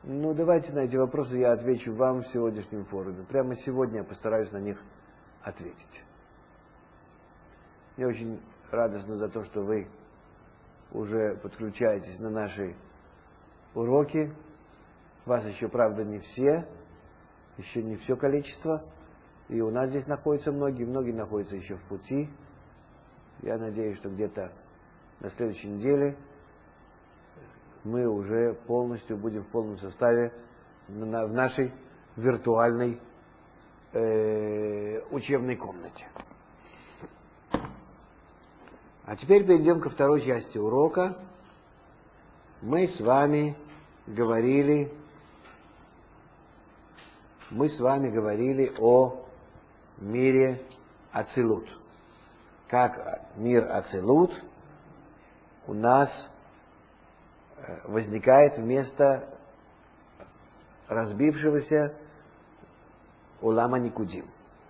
Ну, давайте на эти вопросы я отвечу вам в сегодняшнем форуме. Прямо сегодня я постараюсь на них ответить. Мне очень радостно за то, что вы уже подключаетесь на наши уроки. Вас еще, правда, не все, еще не все количество. И у нас здесь находятся многие находятся еще в пути. Я надеюсь, что где-то на следующей неделе мы уже полностью будем в полном составе в нашей виртуальной учебной комнате. А теперь перейдем ко второй части урока. Мы с вами говорили о мире Ацилут. Как мир Ацилут у нас возникает вместо разбившегося Улама Никудим.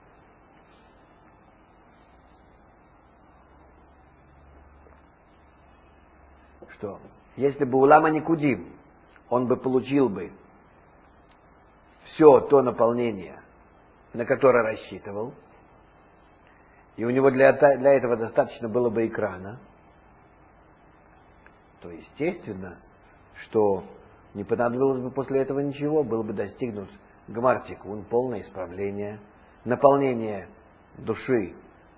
Что? Если бы Улама Никудим, он бы получил бы все то наполнение, на которое рассчитывал, и у него для этого достаточно было бы экрана, то естественно, что не понадобилось бы после этого ничего, было бы достигнут гмар тикун, полное исправление, наполнение души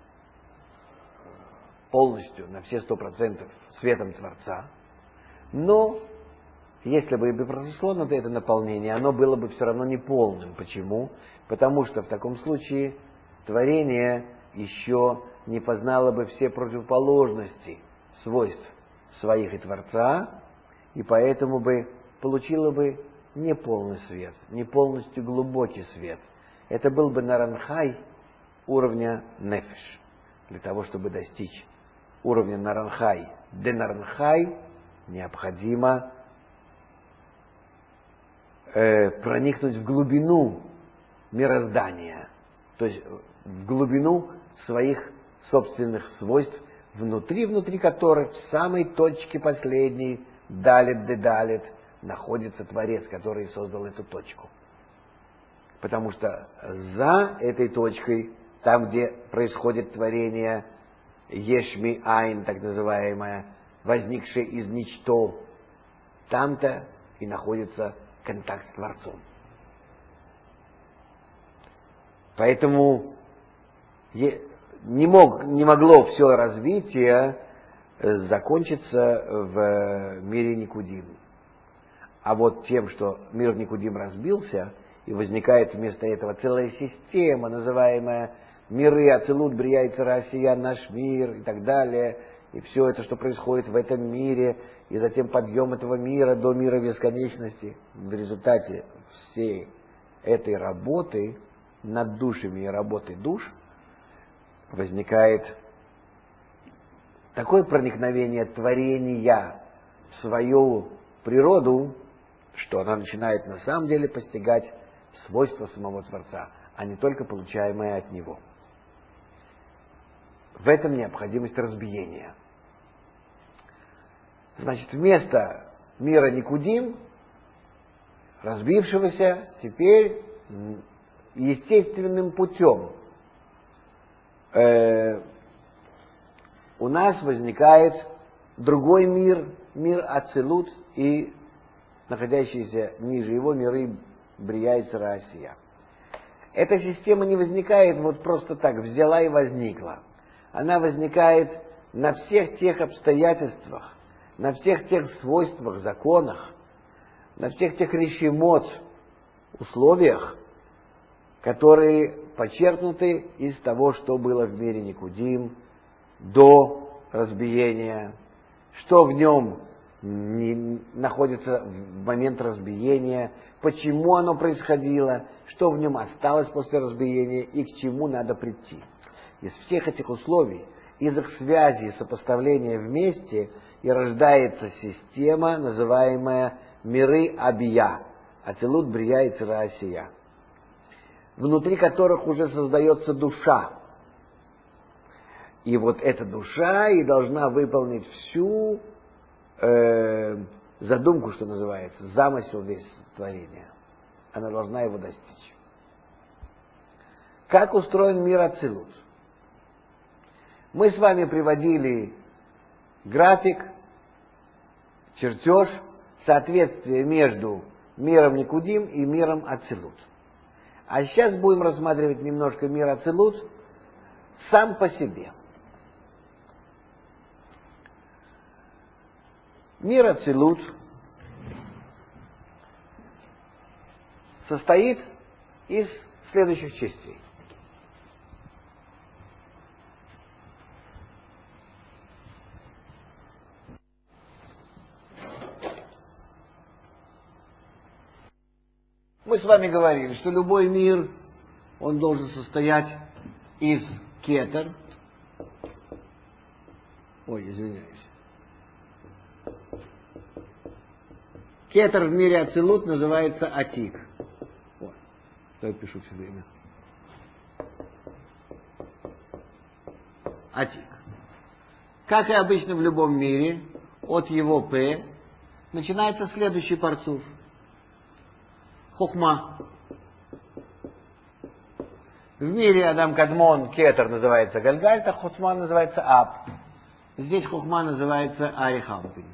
полностью на все 100% светом Творца. Но если бы и произошло это наполнение, оно было бы все равно неполным. Почему? Потому что в таком случае творение еще не познало бы все противоположности свойств своих и Творца, и поэтому бы получило бы неполный свет, не полностью глубокий свет. Это был бы наранхай уровня нефеш. Для того, чтобы достичь уровня наранхай, денаранхай, необходимо проникнуть в глубину мироздания, то есть в глубину своих собственных свойств, внутри которых, в самой точке последней, далит де далит, находится Творец, который создал эту точку. Потому что за этой точкой, там, где происходит творение, ешми айн, так называемое, возникшее из ничто, там-то и находится контакт с Творцом. Поэтому не могло все развитие закончиться в мире Никудим. А вот тем, что мир Никудим разбился, и возникает вместо этого целая система, называемая миры Ацилут, Брия и Царасия, наш мир и так далее, и все это, что происходит в этом мире, и затем подъем этого мира до мира бесконечности. В результате всей этой работы над душами и работы душ возникает такое проникновение творения в свою природу, что она начинает на самом деле постигать свойства самого Творца, а не только получаемое от него. В этом необходимость разбиения. Значит, вместо мира Никудим, разбившегося, теперь естественным путем у нас возникает другой мир, мир Ацилут и находящиеся ниже его миры Брия и Царасия. Эта система не возникает вот просто так, взяла и возникла. Она возникает на всех тех обстоятельствах, на всех тех свойствах, законах, на всех тех решимот, условиях, которые подчеркнуты из того, что было в мире Никудим до разбиения, что в нем находится в момент разбиения, почему оно происходило, что в нем осталось после разбиения и к чему надо прийти. Из всех этих условий, из их связи и сопоставления вместе и рождается система, называемая миры Абия, Ацилут, Брия и Царасия, внутри которых уже создается душа. И вот эта душа и должна выполнить всю задумку, что называется, замысел весь творения. Она должна его достичь. Как устроен мир Ацилут? Мы с вами приводили график, чертеж соответствия между миром Никудим и миром Ацилут. А сейчас будем рассматривать немножко мир Ацилут сам по себе. Мир Ацилут состоит из следующих частей. Мы с вами говорили, что любой мир, он должен состоять из кетер. Ой, извиняюсь. Кетер в мире Ацилут называется Атик. Вот, что я пишу все время. Атик. Как и обычно в любом мире, от его П начинается следующий парцуф. Хохма. В мире Адам Кадмон кетер называется Гальгальта, Хохма называется Аб. Здесь Хохма называется Арихампин.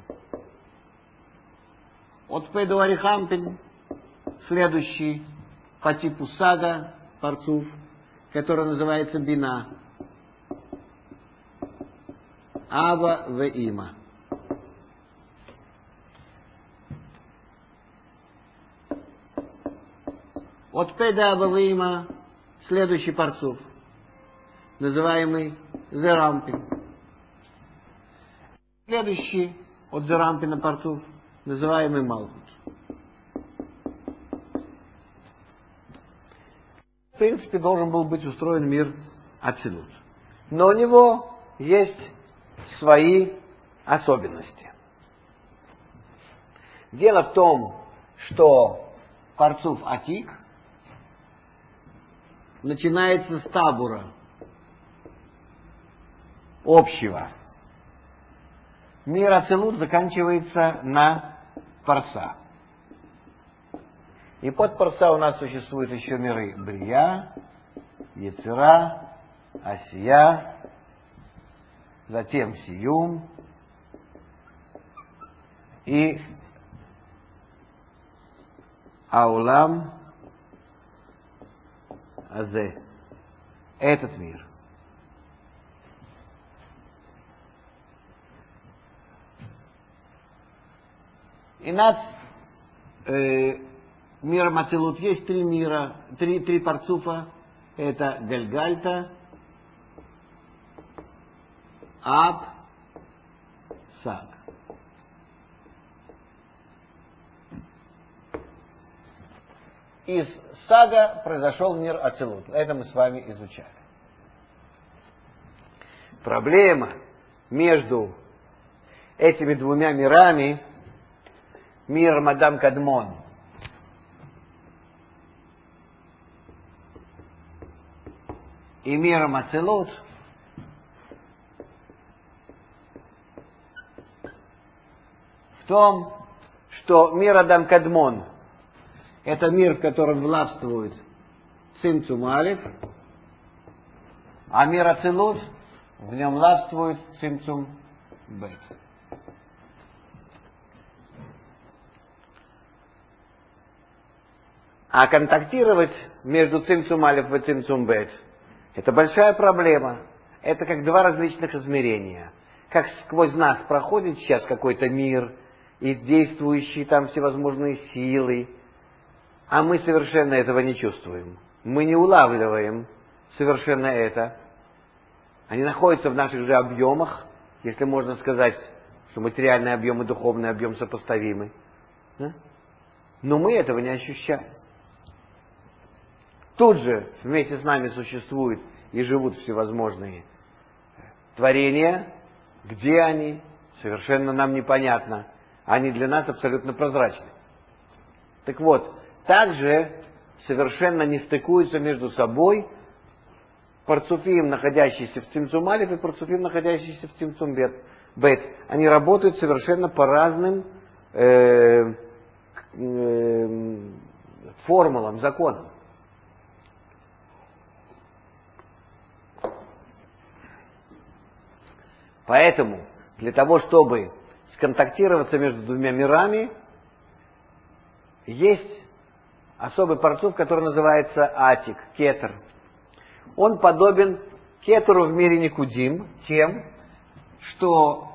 От П до Арихампин следующий по типу Сага парцуф, который называется Бина. Аба в Има. От П до Аба в Има следующий парцуф, называемый Зерампин. Следующий от Зерампина парцуф, называемый Малхут. В принципе, должен был быть устроен мир Ацилут. Но у него есть свои особенности. Дело в том, что парцуф Атик начинается с табура общего. Мир Ацилут заканчивается на парса. И под парса у нас существуют еще миры Брия, Ецера, Асия, затем Сиюм и Аулам Азе. Этот мир. И над миром Ацилут есть три мира, три парцуфа. Это Гальгальта, Аб, Саг. Из Сага произошел мир Ацилут. Это мы с вами изучали. Проблема между этими двумя мирами, миром Адам Кадмон и миром Ацилут, в том, что мир Адам Кадмон — это мир, в котором властвует Цимцум Алеф, а мир Ацилут — в нем властвует Цимцум Бет. А контактировать между Цимцум Алеф и Цимцум Бет — это большая проблема. Это как два различных измерения. Как сквозь нас проходит сейчас какой-то мир, и действующие там всевозможные силы, а мы совершенно этого не чувствуем. Мы не улавливаем совершенно это. Они находятся в наших же объемах, если можно сказать, что материальный объем и духовный объем сопоставимы. Но мы этого не ощущаем. Тут же вместе с нами существуют и живут всевозможные творения. Где они? Совершенно нам непонятно. Они для нас абсолютно прозрачны. Так вот, также совершенно не стыкуются между собой парцуфим, находящийся в Цимцум Алеф, и парцуфим, находящийся в Цимцум Бет. Они работают совершенно по разным формулам, законам. Поэтому для того, чтобы сконтактироваться между двумя мирами, есть особый парцуф, который называется атик, кетер. Он подобен кетеру в мире Никудим тем, что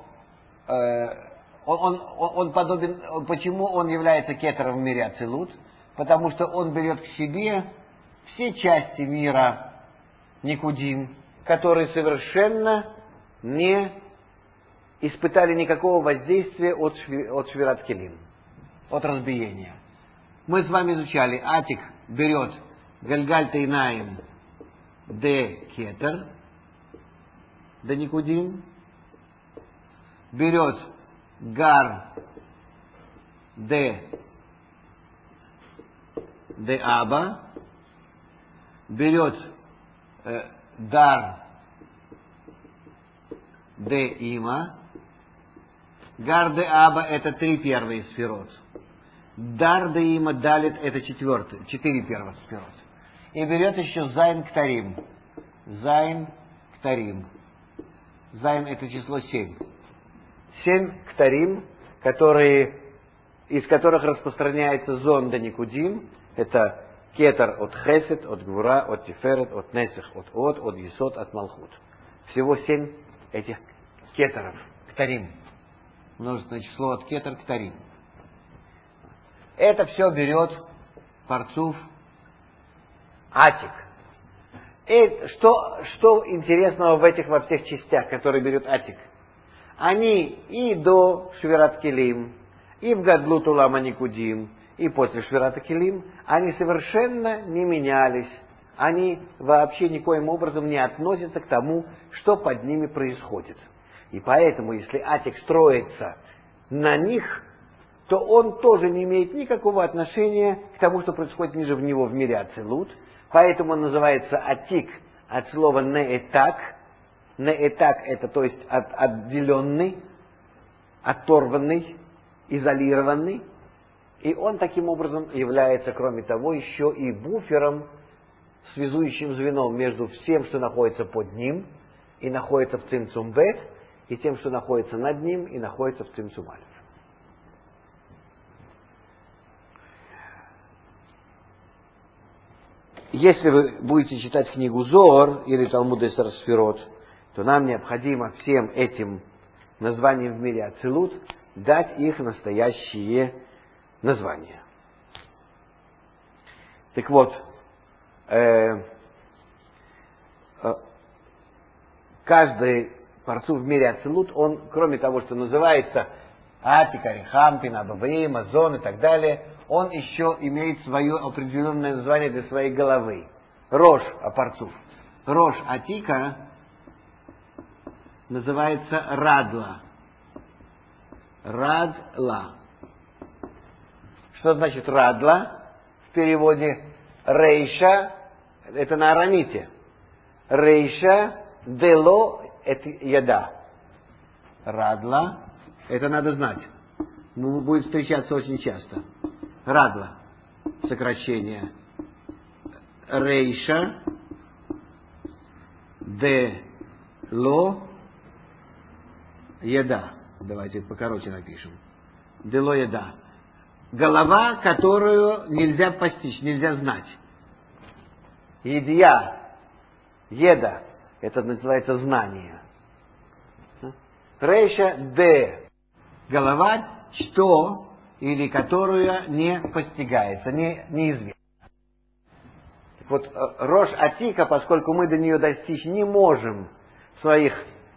он подобен, почему он является кетером в мире Ацилут? Потому что он берет к себе все части мира Никудим, которые совершенно не испытали никакого воздействия от Швират Келим, от разбиения. Мы с вами изучали, атик берет Гальгаль Тейнаим де кетер, де Никудим, берет гар де аба, берет дар де има. Гар де аба это 3 первые сферот. Дар де има далит это 4 первых сферот. И берет еще зайн ктарим. Зайн ктарим. Зайн это число 7. 7 ктарим, из которых распространяется зон де Никудим. Это кетер от хесед, от гвура, от тиферет, от несех, от есот, от малхут. Всего 7 этих кетеров, ктарим. Множественное число от кетер ктарим. Это все берет парцуф атик. И что интересного во всех частях, которые берет атик? Они и до Швират Келим, и в Гадлут Улама Никудим, и после Швирата Келим, они совершенно не менялись. Они вообще никоим образом не относятся к тому, что под ними происходит. И поэтому, если атик строится на них, то он тоже не имеет никакого отношения к тому, что происходит ниже в него в мире Ацилут. Поэтому он называется атик от слова неэтак. Неэтак это то есть отделенный, оторванный, изолированный. И он таким образом является, кроме того, еще и буфером, связующим звеном между всем, что находится под ним и находится в Цимцум Бет, и тем, что находится над ним и находится в Цимцум Алеф. Если вы будете читать книгу Зоар или Талмуд Эсер Сферот, то нам необходимо всем этим названиям в мире Ацилут дать их настоящие названия. Так вот, каждый парцуф в мире Ацилут, он, кроме того, что называется Атик, Арихампин, Абаваим, Азон и так далее, он еще имеет свое определенное название для своей головы. Рош Апарцуф. Рош Атика называется Радла. Радла. Что значит Радла? В переводе Рейша, это на арамите. Рейша, Дело, это еда. Радла, это надо знать. Будет встречаться очень часто. Радла, сокращение. Рейша, Дело, еда. Давайте покороче напишем. Дело еда. Голова, которую нельзя постичь, нельзя знать. Едия, еда, это называется знание. Рейша де, голова, что или которую не постигается, неизвестно. Вот Рош Атика, поскольку мы до нее достичь не можем своих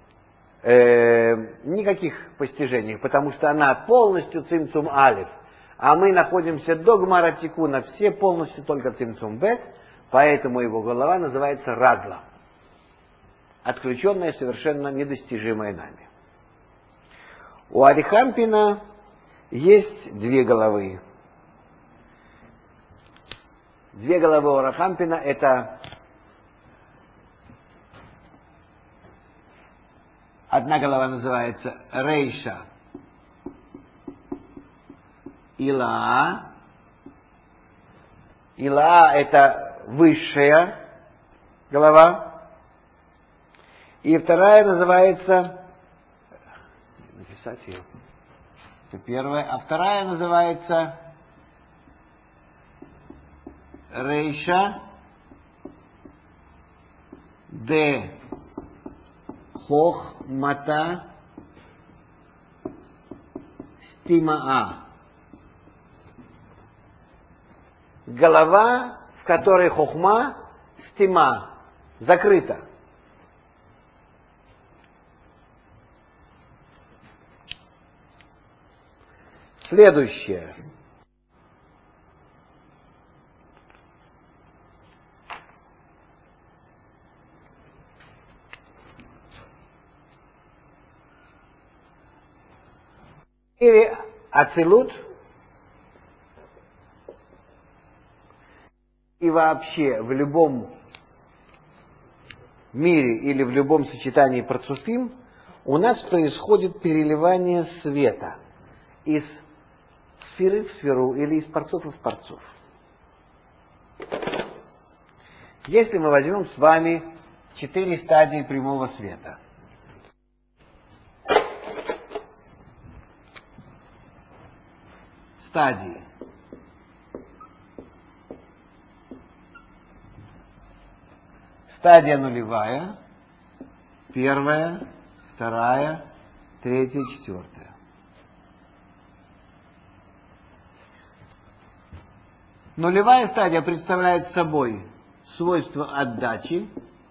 никаких постижений, потому что она полностью Цимцум Алеф, а мы находимся до Гмара Тикуна, все полностью только Цимцум Бет, поэтому его голова называется Радла, отключенная, совершенно недостижимая нами. У Арихампина есть 2 головы. 2 головы у Арихампина это одна голова называется Рейша Илаа. Илаа — это высшая голова. И вторая называется... Написать ее. Это первая. А вторая называется Рейша де Хохмата Стимаа. Голова, в которой хохма, стима, закрыта. Следующее. Или ацилут и вообще в любом мире или в любом сочетании парцуфим у нас происходит переливание света из сферы в сферу или из парцуфа в парцуф. Если мы возьмем с вами 4 стадии прямого света. Стадии. Стадия нулевая, первая, вторая, третья, четвертая. Нулевая стадия представляет собой свойство отдачи,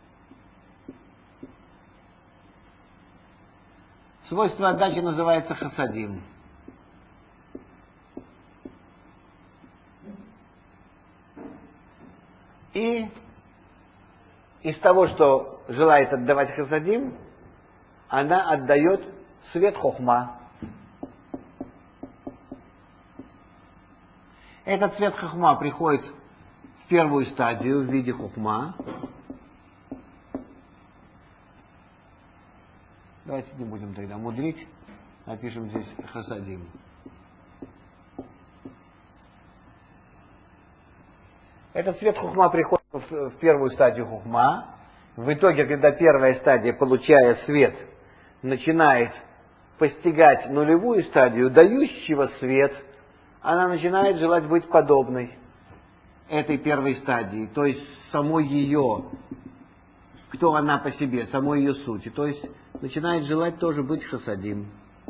свойство отдачи называется хасадим. И из того, что желает отдавать хасадим, она отдает свет хохма. Этот свет хохма приходит в первую стадию в виде хохма. Давайте не будем тогда мудрить, напишем здесь хасадим. Этот свет хухма приходит в первую стадию хухма. В итоге, когда первая стадия, получая свет, начинает постигать нулевую стадию, дающего свет, она начинает желать быть подобной этой первой стадии, то есть самой ее, кто она по себе, самой ее сути, то есть начинает желать тоже быть хасадим.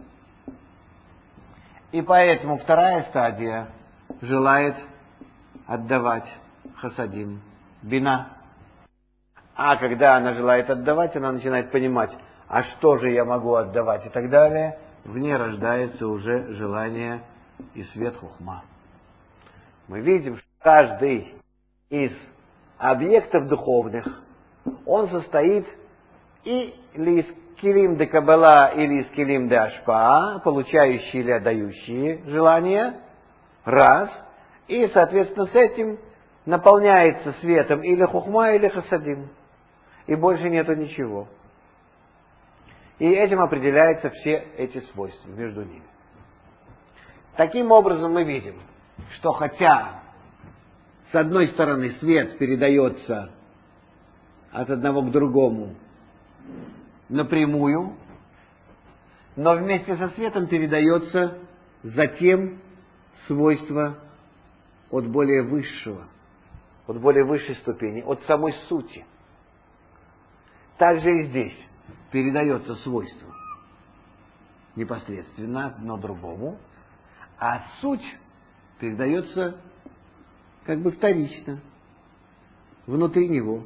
И поэтому вторая стадия желает отдавать хасадим, бина. А когда она желает отдавать, она начинает понимать, а что же я могу отдавать и так далее, в ней рождается уже желание и свет хухма. Мы видим, что каждый из объектов духовных, он состоит или из килим де кабала, или из килим де ашпа, получающие или отдающие желания, раз, и, соответственно, с этим наполняется светом или хухма, или хасадим. И больше нету ничего. И этим определяются все эти свойства между ними. Таким образом мы видим, что хотя с одной стороны свет передается от одного к другому напрямую, но вместе со светом передается затем свойство от более высшего, от более высшей ступени, от самой сути. Также и здесь передается свойство непосредственно одно другому, а суть передается как бы вторично, внутри него.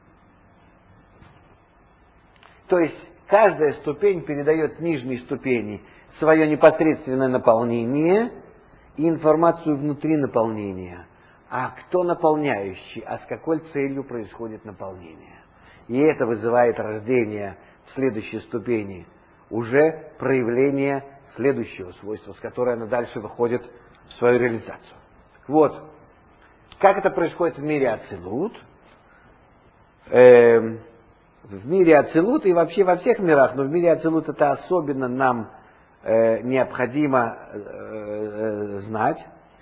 То есть каждая ступень передает нижней ступени свое непосредственное наполнение и информацию внутри наполнения. А кто наполняющий, а с какой целью происходит наполнение. И это вызывает рождение в следующей ступени уже проявление следующего свойства, с которой она дальше выходит в свою реализацию. Так вот, как это происходит в мире ацилут? В мире ацилут и вообще во всех мирах, но в мире ацилут это особенно нам необходимо знать.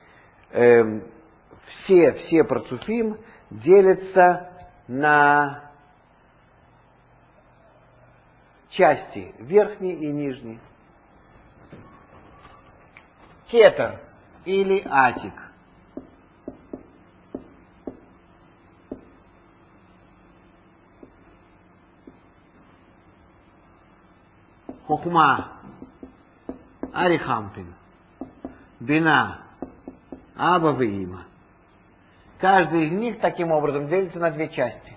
Все парцуфим делятся на части верхние и нижние. Кетер или атик. Хохма, Арихампин, Бина, Аба Веима. Каждый из них таким образом делится на две части.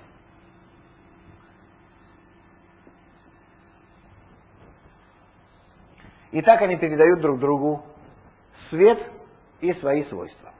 И так они передают друг другу свет и свои свойства.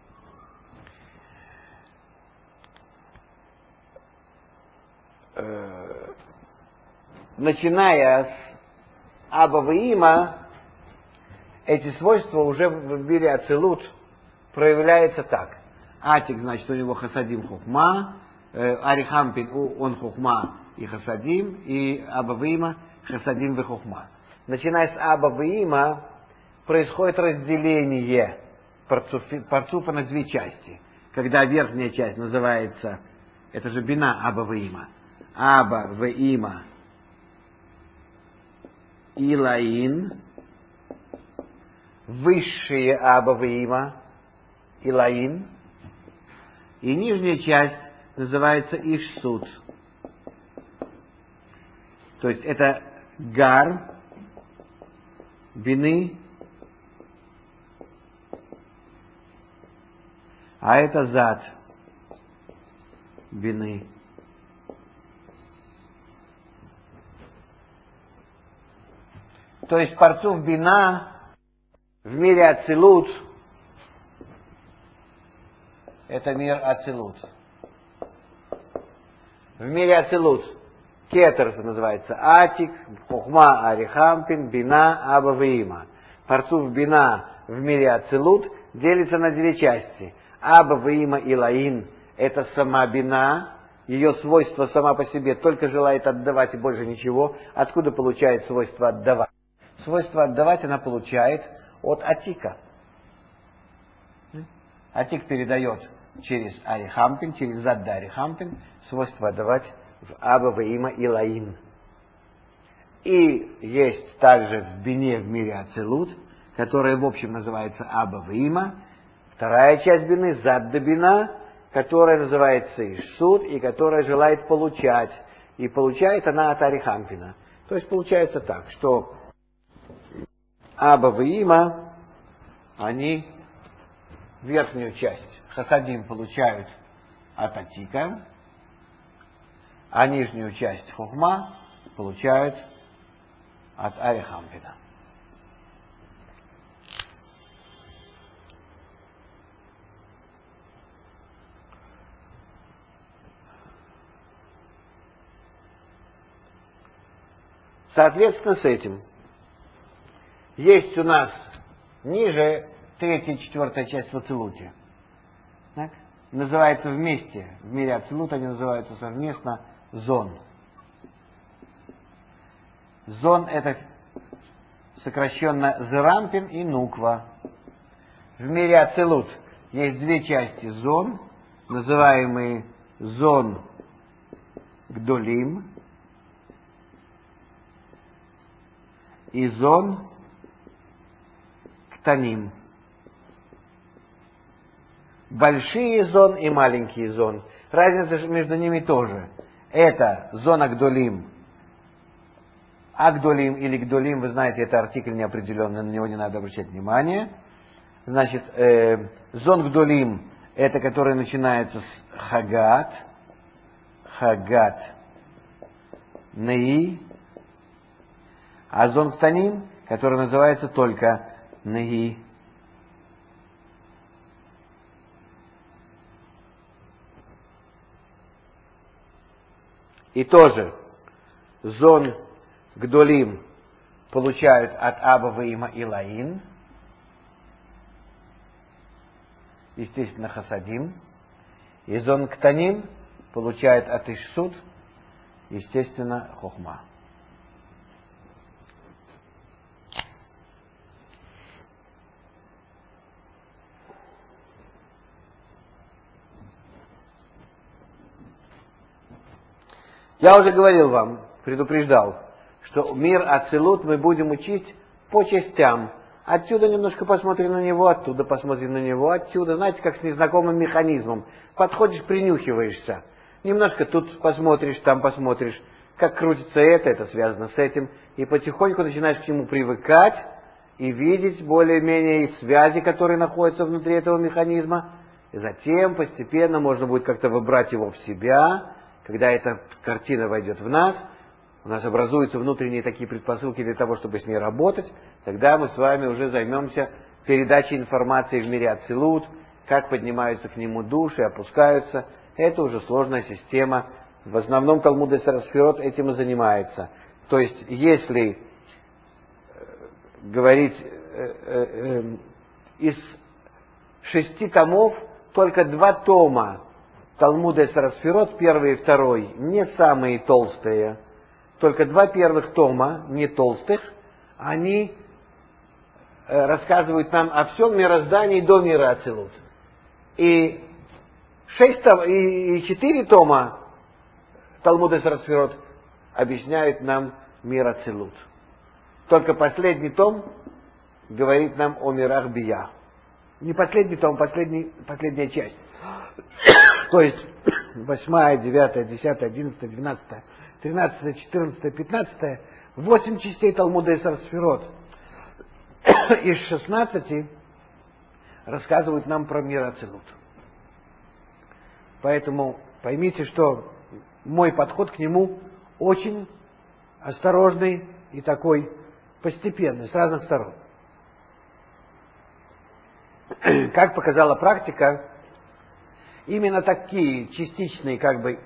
Начиная с Аба Веима, эти свойства уже в мире Ацилут проявляются так. Атик, значит, у него хасадим хохма, Арихампин, он хохма и хасадим, и Аба Веима хасадим ве хохма. Начиная с Аба Веима происходит разделение парцуфа на две части. Когда верхняя часть называется, это же бина Аба Веима, Аба Веима Илаин, высшие Аба Веима Илаин, и нижняя часть называется Ишсут. То есть это Гар, Бины, а это Зад, Бины. То есть парцуф Бина в мире Ацилут — это мир Ацилут. В мире Ацилут кетер называется Атик, Хохма Арихампин, Бина Аба Веима. Парцуф Бина в мире Ацилут делится на две части. Аба Веима Илаин — это сама Бина, ее свойство сама по себе только желает отдавать и больше ничего. Откуда получает свойство отдавать? Свойство отдавать она получает от Атика. Атик передает через Арихампин, через Задда Арихампин, свойство отдавать в Аба Веима Илаин. И есть также в Бине в мире Ацилут, которая в общем называется Аба Веима, вторая часть Бины, Задда Бина, которая называется Ишсут и которая желает получать. И получает она от Арихампина. То есть получается так, что Аба Веима, они верхнюю часть хасадим получают от Атика, а нижнюю часть хохма получают от Арихампина. Соответственно, с этим есть у нас ниже третья и четвертая часть в Ацилуте. Так? Называется вместе, в мире Ацилут они называются совместно зон. Зон — это сокращенно Зерампин и Нуква. В мире Ацилут есть две части зон, называемые зон Гдолим и зон Ктаним. Большие зон и маленькие зон. Разница между ними тоже. Это зона Гдолим. Агдолим или Гдолим, вы знаете, это артикль неопределенный, на него не надо обращать внимание. Значит, зон Гдолим — это который начинается с Хагат, Хагат, Неи, а зон Ктаним, который называется только Неи. И тоже зон Гдолим получают от Аба Веима Илаин, естественно, Хасадим, и зон Ктаним получают от Ишсут, естественно, Хохма. Я уже говорил вам, предупреждал, что мир Ацилут мы будем учить по частям. Отсюда немножко посмотрим на него, оттуда посмотрим на него, отсюда. Знаете, как с незнакомым механизмом. Подходишь, принюхиваешься. Немножко тут посмотришь, там посмотришь. Как крутится это связано с этим. И потихоньку начинаешь к нему привыкать и видеть более-менее связи, которые находятся внутри этого механизма. И затем постепенно можно будет как-то выбрать его в себя. Когда эта картина войдет в нас, у нас образуются внутренние такие предпосылки для того, чтобы с ней работать, тогда мы с вами уже займемся передачей информации в мире Ацилут, как поднимаются к нему души, опускаются. Это уже сложная система. В основном Талмуд Эсер Сферот этим и занимается. То есть, если говорить из 6 томов, только 2 тома Талмуда Эсер Сферот, первый и второй, не самые толстые. Только 2 первых тома, не толстых, они рассказывают нам о всем мироздании до мира Ацилут. И 4 тома Талмуда Эсер Сферот объясняют нам мир Ацилут. Только последний том говорит нам о мирах Бия. Не последний том, последняя часть. То есть 8, 9, 10, 11, 12, 13, 14, 15, 8 частей Талмуда Эсер Сферот. Из 16 рассказывают нам про мир Ацилут. Поэтому поймите, что мой подход к нему очень осторожный и такой постепенный, с разных сторон. Как показала практика, именно такие частичные,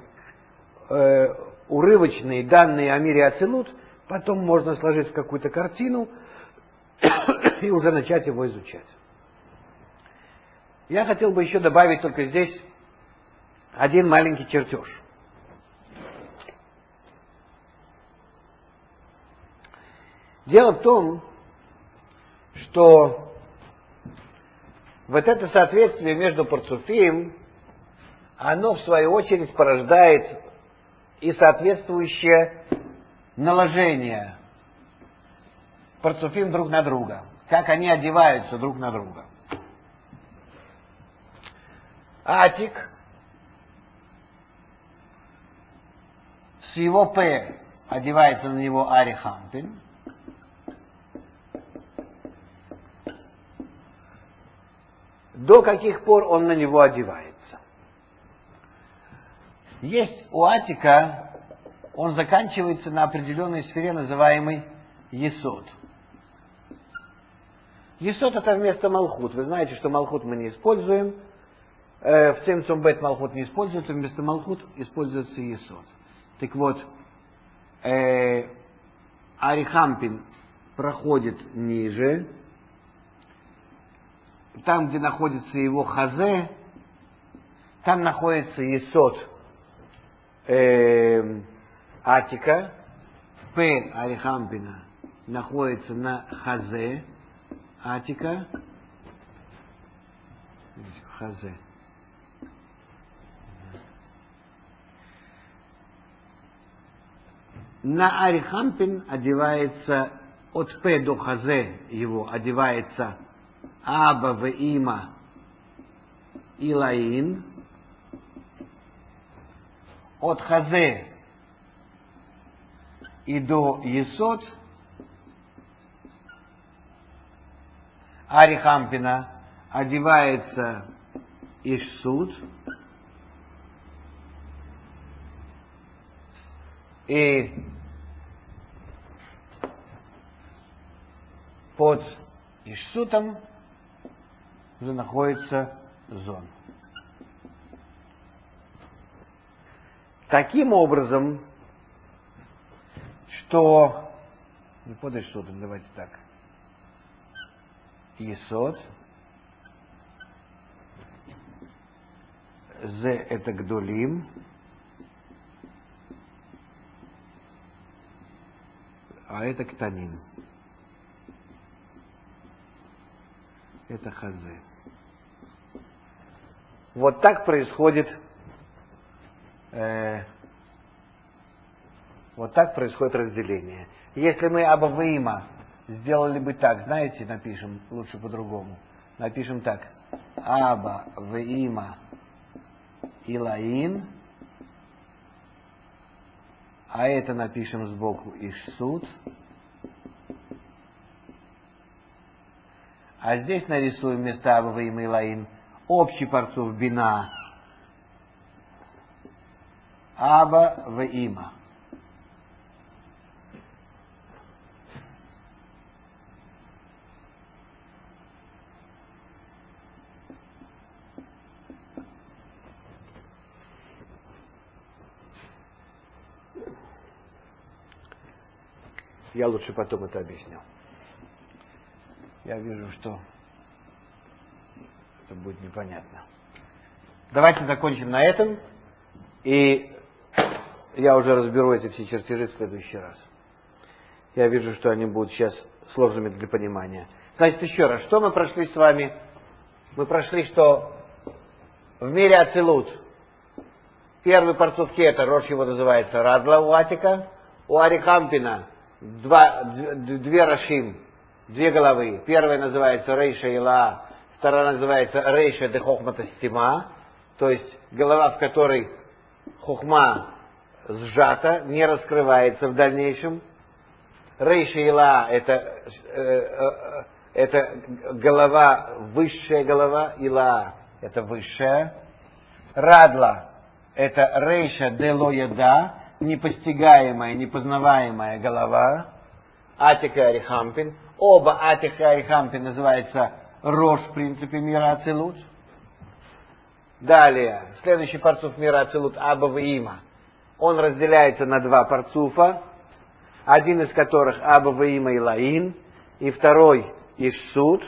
урывочные данные о мире Ацилут потом можно сложить в какую-то картину и уже начать его изучать. Я хотел бы еще добавить только здесь один маленький чертеж. Дело в том, что вот это соответствие между парцуфим, оно в свою очередь порождает и соответствующее наложение парцуфим друг на друга, как они одеваются друг на друга. Атик с его П одевается на него Ари Хампин. До каких пор он на него одевается? Есть у Атика, он заканчивается на определенной сфере, называемой Есод. Есод это вместо Малхут. Вы знаете, что Малхут мы не используем. В Цимцум Бет Малхут не используется, вместо Малхут используется Есод. Так вот, Ари Хампин проходит ниже. Там, где находится его Хазе, там находится Есод Атика. П Ари Хампина находится на Хазе Атика. Хазе. На Ари Хампин одевается от П до Хазе его одевается Аба в Има Илаин. От Хазе и до Есод Ари Хампина одевается Ишсуд. И под Ишсутом уже находится Зон. Таким образом, что не под Ишсутом, давайте так. Есод. З это Гдулим. А это Ктаним. Это Хазе. Вот так происходит Вот так происходит разделение. Если мы Аба Ваима сделали бы так, знаете, напишем лучше по-другому. Напишем так. Аба Ваима Илаин. А это напишем сбоку Ишсут. А здесь нарисуем вместо Аба Ваима Илаин общий парцуф Бина. Аба Ваима. Я лучше потом это объясню. Я вижу, что это будет непонятно. Давайте закончим на этом. И я уже разберу эти все чертежи в следующий раз. Я вижу, что они будут сейчас сложными для понимания. Значит, еще раз, что мы прошли с вами? Мы прошли, что в мире Ацилут первый парцуф Кетер, Рош его называется Радла у Атика, у Арихампина две Рашим, две головы. Первая называется Рейша Ила, вторая называется Рейша де Хохмата Стима, то есть голова, в которой хохма сжата, не раскрывается в дальнейшем. Рейша Ила это голова, высшая голова, Ила это высшая. Радла это Рейша де Лоеда, непостигаемая, непознаваемая голова. Атик и Арихампин. Оба Атик и Арихампин называются Рош, в принципе, мира Ацилут. Далее, следующий парцуф мира Ацилут Аба Ваима. Он разделяется на два парцуфа, один из которых Аба Ваима Илаин, и второй Ишсут.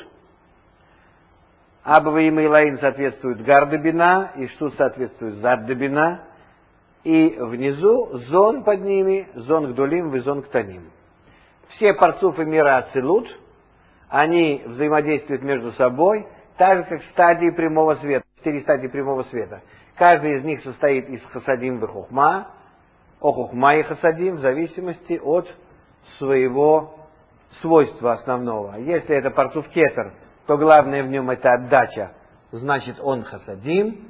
Аба Ваима Илаин соответствует Гардебина, Ишсут соответствует Заддебина. И внизу зон под ними, зон Гдулим и зон Ктаним. Все парцуфы мира Ацилут, они взаимодействуют между собой, так же, как стадии прямого света, 4 стадии прямого света. Каждый из них состоит из Хасадим и Хохма, Хохма и Хасадим, в зависимости от своего свойства основного. Если это парцуф Кетер, то главное в нем это отдача, значит он Хасадим,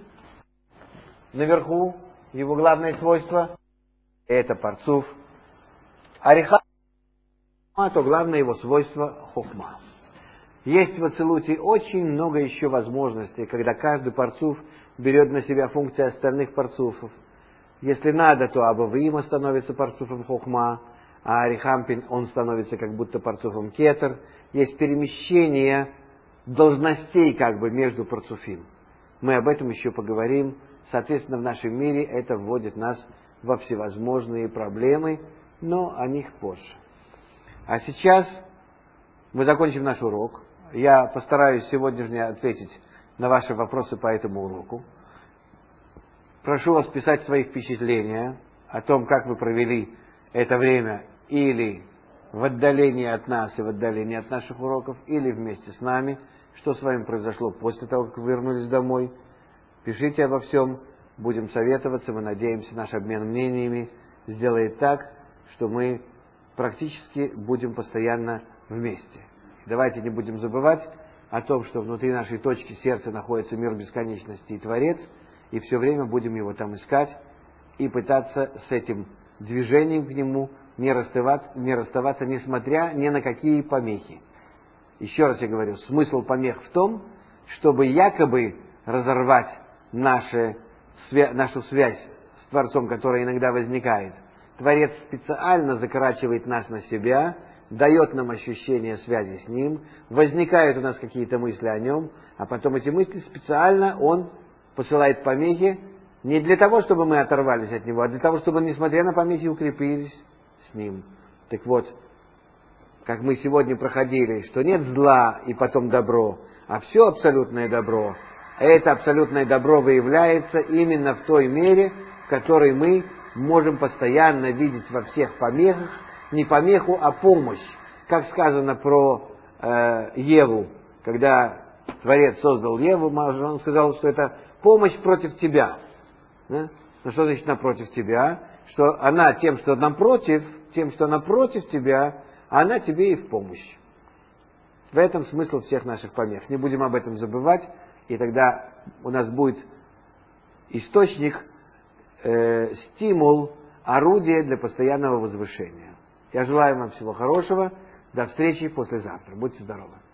наверху, его главное свойство – это парцуф Ариха, то главное его свойство – хохма. Есть в Ацилуте очень много еще возможностей, когда каждый парцуф берет на себя функции остальных парцуфов. Если надо, то Аба Ваима становится парцуфом хохма, а Арихампин он становится как будто парцуфом кетер. Есть перемещение должностей как бы между парцуфим. Мы об этом еще поговорим. Соответственно, в нашем мире это вводит нас во всевозможные проблемы, но о них позже. А сейчас мы закончим наш урок. Я постараюсь сегодня ответить на ваши вопросы по этому уроку. Прошу вас писать свои впечатления о том, как вы провели это время или в отдалении от нас и в отдалении от наших уроков, или вместе с нами, что с вами произошло после того, как вы вернулись домой. Пишите обо всем, будем советоваться, мы надеемся, наш обмен мнениями сделает так, что мы практически будем постоянно вместе. Давайте не будем забывать о том, что внутри нашей точки сердца находится мир бесконечности и Творец, и все время будем его там искать и пытаться с этим движением к нему не расставаться, несмотря ни на какие помехи. Еще раз я говорю, смысл помех в том, чтобы якобы разорвать нашу связь с Творцом, которая иногда возникает. Творец специально закорачивает нас на себя, дает нам ощущение связи с Ним, возникают у нас какие-то мысли о Нем, а потом эти мысли специально Он посылает помехи не для того, чтобы мы оторвались от Него, а для того, чтобы, несмотря на помехи, укрепились с Ним. Так вот, как мы сегодня проходили, что нет зла и потом добро, а все абсолютное добро. Это абсолютное добро выявляется именно в той мере, в которой мы можем постоянно видеть во всех помехах не помеху, а помощь. Как сказано про Еву, когда Творец создал Еву, он сказал, что это помощь против тебя. Да? Ну что значит напротив тебя? что она тем, что она против тебя, она тебе и в помощь. В этом смысл всех наших помех. Не будем об этом забывать, и тогда у нас будет источник, стимул, орудие для постоянного возвышения. Я желаю вам всего хорошего. До встречи послезавтра. Будьте здоровы.